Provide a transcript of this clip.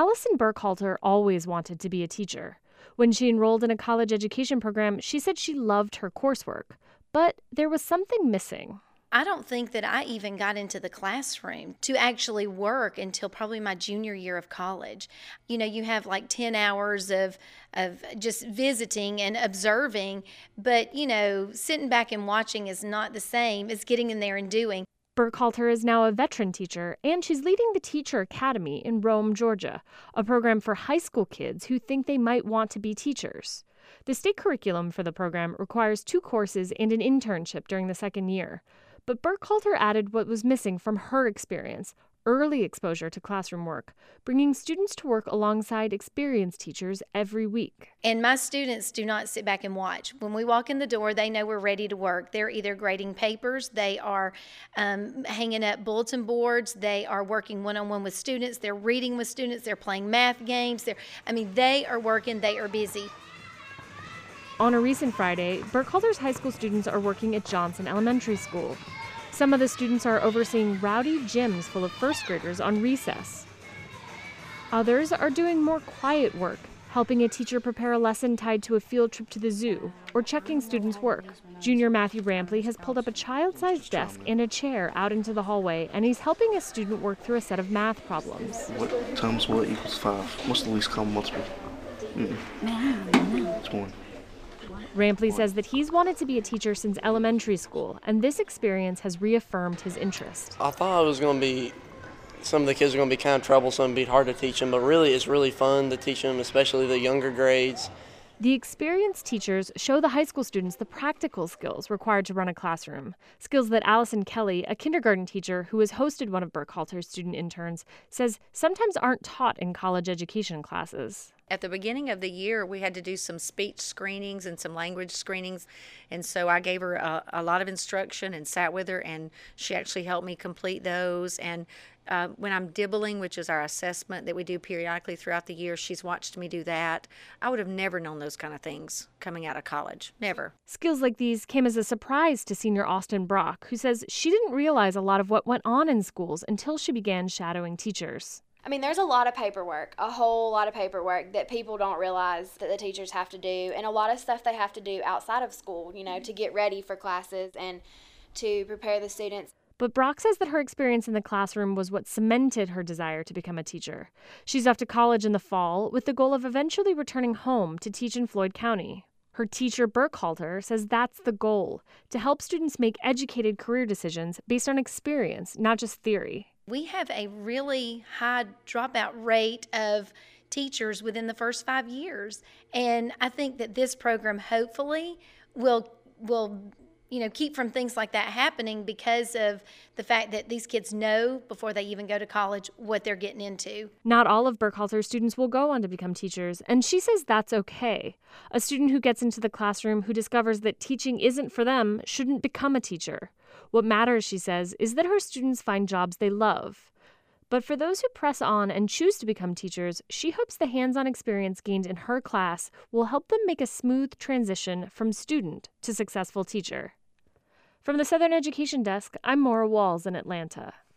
Allison Burkhalter always wanted to be a teacher. When she enrolled in a college education program, she said she loved her coursework, but there was something missing. I don't think that I even got into the classroom to actually work until probably my junior year of college. You have like 10 hours of just visiting and observing, but, sitting back and watching is not the same as getting in there and doing. Burkhalter is now a veteran teacher, and she's leading the Teacher Academy in Rome, Georgia, a program for high school kids who think they might want to be teachers. The state curriculum for the program requires 2 courses and an internship during the second year. But Burkhalter added what was missing from her experience: early exposure to classroom work, bringing students to work alongside experienced teachers every week. And my students do not sit back and watch. When we walk in the door, they know we're ready to work. They're either grading papers, they are hanging up bulletin boards, they are working one-on-one with students, they're reading with students, they're playing math games. They are working, they are busy. On a recent Friday, Burkhalter's high school students are working at Johnson Elementary School. Some of the students are overseeing rowdy gyms full of first graders on recess. Others are doing more quiet work, helping a teacher prepare a lesson tied to a field trip to the zoo, or checking students' work. Junior Matthew Rampley has pulled up a child-sized desk and a chair out into the hallway, and he's helping a student work through a set of math problems. What times what equals 5? What's the least common multiple? It's 1. Rampley says that he's wanted to be a teacher since elementary school, and this experience has reaffirmed his interest. I thought it was going to be, some of the kids are going to be kind of troublesome, it'd be hard to teach them, but really it's really fun to teach them, especially the younger grades. The experienced teachers show the high school students the practical skills required to run a classroom, skills that Allison Kelly, a kindergarten teacher who has hosted one of Burkhalter's student interns, says sometimes aren't taught in college education classes. At the beginning of the year, we had to do some speech screenings and some language screenings, and so I gave her a lot of instruction and sat with her, and she actually helped me complete those. And when I'm dibbling, which is our assessment that we do periodically throughout the year, she's watched me do that. I would have never known those kind of things coming out of college. Never. Skills like these came as a surprise to senior Austin Brock, who says she didn't realize a lot of what went on in schools until she began shadowing teachers. There's a lot of paperwork, a whole lot of paperwork that people don't realize that the teachers have to do, and a lot of stuff they have to do outside of school, to get ready for classes and to prepare the students. But Brock says that her experience in the classroom was what cemented her desire to become a teacher. She's off to college in the fall with the goal of eventually returning home to teach in Floyd County. Her teacher, Burkhalter, says that's the goal, to help students make educated career decisions based on experience, not just theory. We have a really high dropout rate of teachers within the first 5 years. And I think that this program hopefully will keep from things like that happening because of the fact that these kids know before they even go to college what they're getting into. Not all of Burkhalter's students will go on to become teachers, and she says that's okay. A student who gets into the classroom who discovers that teaching isn't for them shouldn't become a teacher. What matters, she says, is that her students find jobs they love. But for those who press on and choose to become teachers, she hopes the hands-on experience gained in her class will help them make a smooth transition from student to successful teacher. From the Southern Education Desk, I'm Maura Walls in Atlanta.